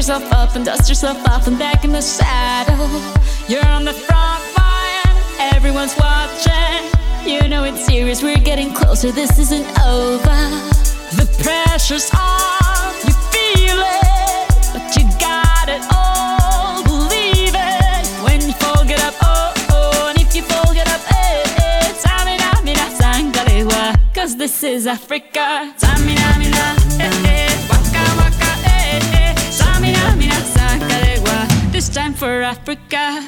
yourself up and dust yourself off and back in the saddle. You're on the front line, everyone's watching. You know it's serious, we're getting closer, this isn't over. The pressure's on, you feel it, but you got it all, believe it. When you fall, get up, oh, oh, and if you fall, get up, eh, eh. Samina, mina, sangalewa, cause this is Africa. Samina, mina, eh, eh, waka, waka, eh, eh. Samina, mina, sangalewa, this time for Africa.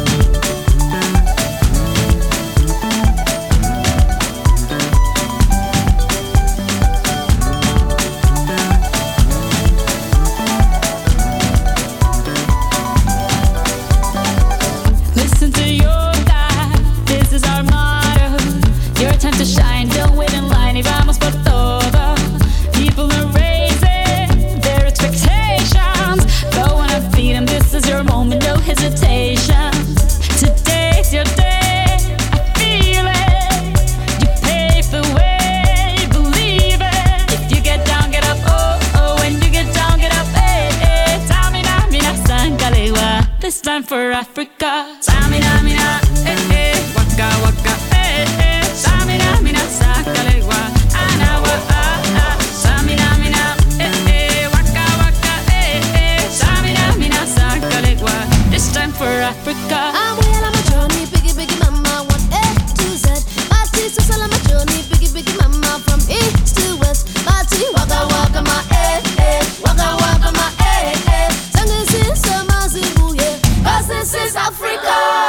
Time to shine, don't wait in line, y vamos por todo. People are raising their expectations. Go on and feed them, this is your moment, no hesitation. Today's your day, I feel it. You pave the way, believe it. If you get down, get up, oh, oh. When you get down, get up, eh, eh. Samina, mina, sangalewa, this time for Africa. Samina, mina, eh, eh. Waka, waka, eh, eh. Samina, mina, sangalewa, anawa, ah, ah. Samina, mina, eh, eh. Waka, waka, eh, eh. Samina, mina, sangalewa, this time for Africa. I'm well on my journey, biggie, biggie mama, 1 A to Z. Party, so on my journey, biggie, biggie mama, from east to west. Party, waka, waka, my eh, eh. Waka, waka, my eh, eh. Sangin' since Mazibu, yeah. 'Cause this is Africa.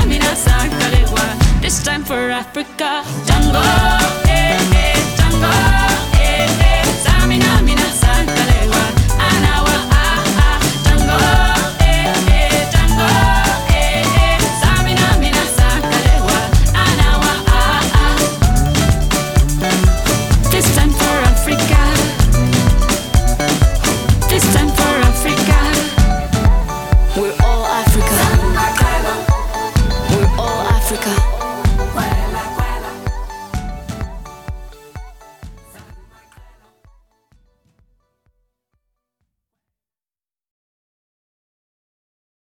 For Africa, Jungle, eh, eh, jungle.